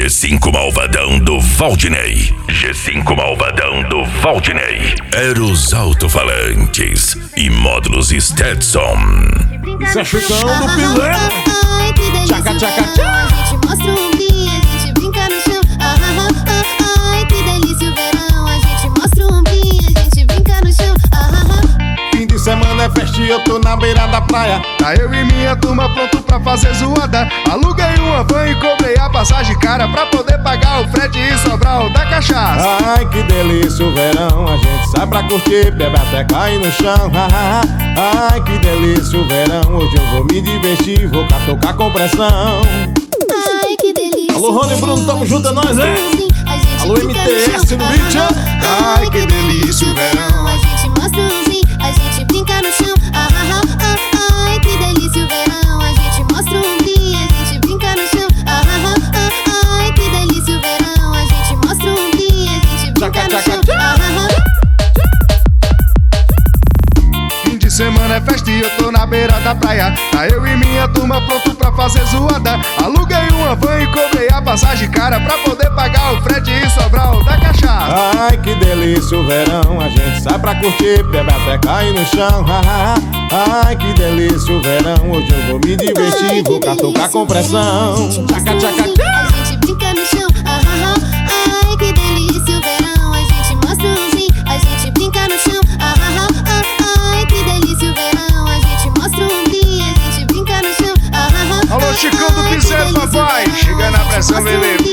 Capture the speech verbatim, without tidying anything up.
G cinco Malvadão do Valdinei. G cinco Malvadão do Valdinei. Eros alto-falantes e módulos Stetson. Isso é chutão do Pilé. Tchaca, tchaca, tchaca. A gente mostra o umbinho, a gente brinca no chão. Ah, ah, ah, ah, ai, que delícia o verão. A gente mostra o umbinho, a gente brinca no chão. Ah, ah, ah. Fim de semana é festa e eu tô na beira da praia. Tá eu e minha turma pronto pra fazer zoada. Aluguei uma van e cobrei a passagem cara pra poder pagar o frete e sobrar o da cachaça. Ai, que delícia o verão. A gente sai pra curtir, bebe até cair no chão. Ai, que delícia o verão. Hoje eu vou me divertir, vou catucar com pressão. Ai, que delícia. Alô, Rony e Bruno, tamo junto, é nóis, hein? Alô, M T S no beat, hein? Ai, que delícia o verão. A gente mostra o umbinho, a gente brinca no chão. Ah, ah, ah, ah, ai, que delícia o verão. A gente mostra o umbinho, a gente brinca no chão. Ah, ah, ah, ah, ai, que delícia o verão. A gente mostra o umbinho, a gente brinca no chão. Ah, ah, ah. Fim de semana é festa e eu tô na beira da praia. Tá eu e minha turma pronto pra fazer zoada. Aluguei uma van e cobrei a passagem cara pra poder pagar o frete e sobrar o da cachaça. Ai, que delícia o verão. A gente sai pra curtir, bebe até cair no chão. Ai, que delícia o verão. Hoje eu vou me divertir, vou catucar com pressão. Tchaca, tchaca, tchaca. A gente brinca no chão. Ah, ah, ah, ai, que delícia o verão. A gente mostra o umbinho, a gente brinca no chão. Ah, ah, ah, ah, ai, que delícia o verão. A gente mostra o umbinho, a gente brinca no chão. Ah, ah, ah, Alô, Chicão do Piseiro, papai. Chega na pressão, bebê.